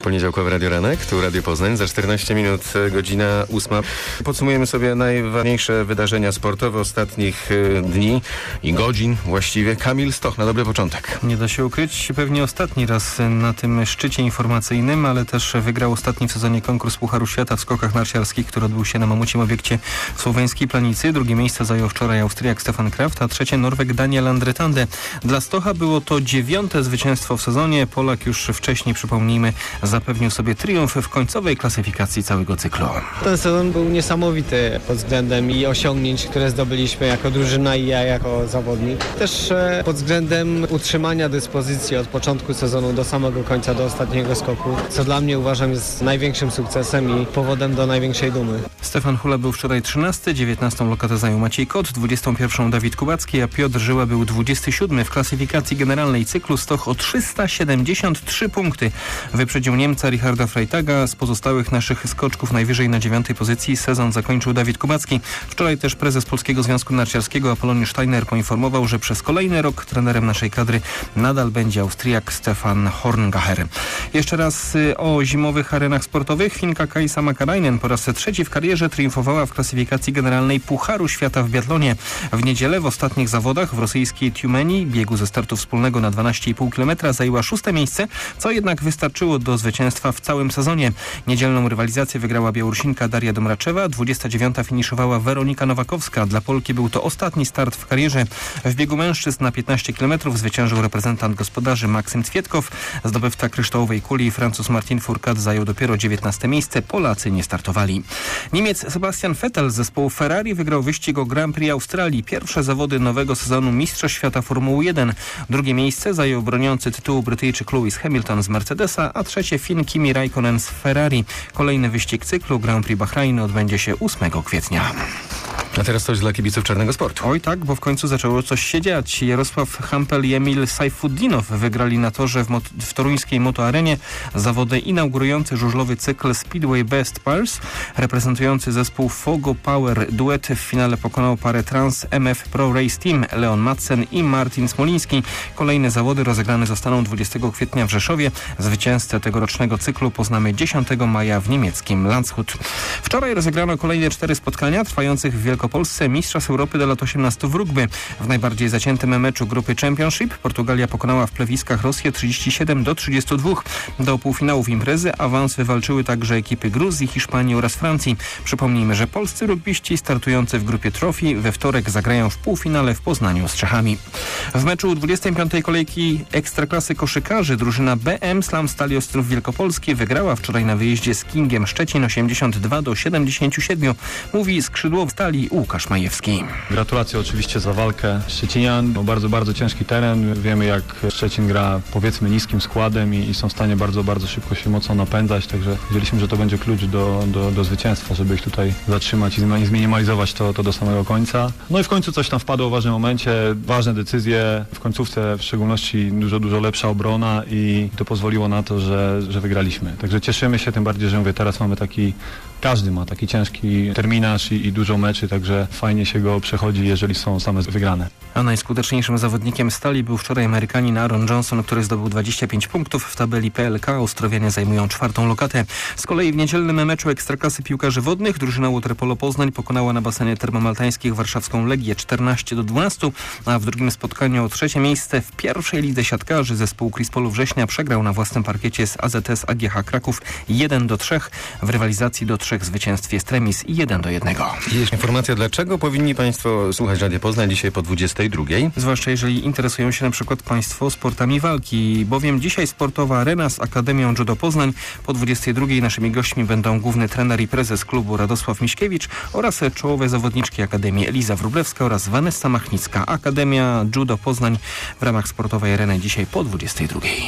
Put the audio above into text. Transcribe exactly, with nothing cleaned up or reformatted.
Poniedziałkowy Radio Ranek, tu Radio Poznań, za czternaście minut, godzina ósma. Podsumujemy sobie najważniejsze wydarzenia sportowe ostatnich dni i godzin właściwie. Kamil Stoch, na dobry początek. Nie da się ukryć, pewnie ostatni raz na tym szczycie informacyjnym, ale też wygrał ostatni w sezonie konkurs Pucharu Świata w skokach narciarskich, który odbył się na mamucim obiekcie w słoweńskiej Planicy. Drugie miejsce zajął wczoraj Austriak Stefan Kraft, a trzecie Norweg Daniel Andretande. Dla Stocha było to dziewiąte zwycięstwo w sezonie. Polak już wcześniej, przypomnijmy, zapewnił sobie triumf w końcowej klasyfikacji całego cyklu. Ten sezon był niesamowity pod względem i osiągnięć, które zdobyliśmy jako drużyna i ja jako zawodnik. Też e, pod względem utrzymania dyspozycji od początku sezonu do samego końca, do ostatniego skoku, co dla mnie uważam jest największym sukcesem i powodem do największej dumy. Stefan Hula był wczoraj trzynasty, dziewiętnastą lokatę zajął Maciej Kot, dwudziestą pierwszą Dawid Kubacki, a Piotr Żyła był dwudziesty siódmy w klasyfikacji generalnej cyklu. Stoch o trzysta siedemdziesiąt trzy punkty wyprzedził Niemca Richarda Freitaga. Z pozostałych naszych skoczków najwyżej na dziewiątej pozycji sezon zakończył Dawid Kubacki. Wczoraj też prezes Polskiego Związku Narciarskiego Apoloniusz Steiner poinformował, że przez kolejny rok trenerem naszej kadry nadal będzie Austriak Stefan Horngacher. Jeszcze raz o zimowych arenach sportowych. Finka Kaisa Makarainen po raz trzeci w karierze triumfowała w klasyfikacji generalnej Pucharu Świata w biatlonie. W niedzielę w ostatnich zawodach w rosyjskiej Tiumeni, biegu ze startu wspólnego na dwanaście i pół kilometra, zajęła szóste miejsce, co jednak wystarczyło do zwycięstwa w całym sezonie. Niedzielną rywalizację wygrała Białorusinka Daria Domraczewa, dwudziesta dziewiąta finiszowała Weronika Nowakowska. Dla Polki był to ostatni start w karierze. W biegu mężczyzn na piętnaście kilometrów zwyciężył reprezentant gospodarzy Maksym Cwietkow. Zdobywca kryształowej kuli Francuz Martin Fourcade zajął dopiero dziewiętnaste miejsce. Polacy nie startowali. Niemiec Sebastian Vettel z zespołu Ferrari wygrał wyścig o Grand Prix Australii. Pierwsze zawody nowego sezonu Mistrzostw Świata Formuły jeden. Drugie miejsce zajął broniący tytułu Brytyjczyk Lewis Hamilton z Mercedesa, a trzecie Fin Kimi Raikkonen z Ferrari. Kolejny wyścig cyklu Grand Prix Bahrainu odbędzie się ósmego kwietnia. A teraz coś dla kibiców czarnego sportu. Oj tak, bo w końcu zaczęło coś się dziać. Jarosław Hampel i Emil Sajfuddinow wygrali na torze w, mot- w toruńskiej motoarenie zawody inaugurujący żużlowy cykl Speedway Best Pairs. Reprezentujący zespół Fogo Power duet w finale pokonał parę Trans M F Pro Race Team Leon Madsen i Martin Smoliński. Kolejne zawody rozegrane zostaną dwudziestego kwietnia w Rzeszowie. Zwycięzcę tegorocznego cyklu poznamy dziesiątego maja w niemieckim Landshut. Wczoraj rozegrano kolejne cztery spotkania trwających w Wielkopolsce Mistrzostw Europy do lat osiemnastu w rugby. W najbardziej zaciętym meczu grupy Championship Portugalia pokonała w plewiskach Rosję trzydzieści siedem do trzydziestu dwóch. Do półfinałów imprezy awans wywalczyły także ekipy Gruzji, Hiszpanii oraz Francji. Przypomnijmy, że polscy rugbiści startujący w grupie Trophy we wtorek zagrają w półfinale w Poznaniu z Czechami. W meczu dwudziestej piątej kolejki Ekstraklasy koszykarzy drużyna B M Slam Stali Ostrów Wielkopolski wygrała wczoraj na wyjeździe z Kingiem Szczecin osiemdziesiąt dwa do siedemdziesięciu siedmiu. Mówi skrzydłowy Stali Łukasz Majewski. Gratulacje oczywiście za walkę Szczecinian. No bardzo, bardzo ciężki teren. Wiemy, jak Szczecin gra, powiedzmy, niskim składem i, i są w stanie bardzo, bardzo szybko się mocno napędzać, także wiedzieliśmy, że to będzie klucz do, do, do zwycięstwa, żeby ich tutaj zatrzymać i zminimalizować to, to do samego końca. No i w końcu coś tam wpadło w ważnym momencie, ważne decyzje, w końcówce w szczególności dużo, dużo lepsza obrona i to pozwoliło na to, że, że wygraliśmy. Także cieszymy się, tym bardziej, że mówię, teraz mamy taki, każdy ma taki ciężki terminarz i, i dużo meczy, także fajnie się go przechodzi, jeżeli są same wygrane. A najskuteczniejszym zawodnikiem Stali był wczoraj Amerykanin Aaron Johnson, który zdobył dwadzieścia pięć punktów w tabeli P L K. Ostrowianie zajmują czwartą lokatę. Z kolei w niedzielnym meczu Ekstraklasy piłkarzy wodnych drużyna Waterpolo Poznań pokonała na basenie termomaltańskich warszawską Legię czternaście do dwunastu, a w drugim spotkaniu o trzecie miejsce w pierwszej lidze siatkarzy zespół Krispolu Września przegrał na własnym parkiecie z A Z S A G H Kraków jeden do trzech. W rywalizacji do trzech zwycięstw jest remis i jeden do jednego. Jest informacja, dlaczego powinni Państwo słuchać Radia Poznań dzisiaj po dwudziestej drugiej. Zwłaszcza jeżeli interesują się na przykład Państwo sportami walki, bowiem dzisiaj sportowa arena z Akademią Judo Poznań. Po dwudziestej drugiej naszymi gośćmi będą główny trener i prezes klubu Radosław Miśkiewicz oraz czołowe zawodniczki Akademii Eliza Wróblewska oraz Vanessa Machnicka. Akademia Judo Poznań w ramach sportowej areny dzisiaj po dwudziestej drugiej.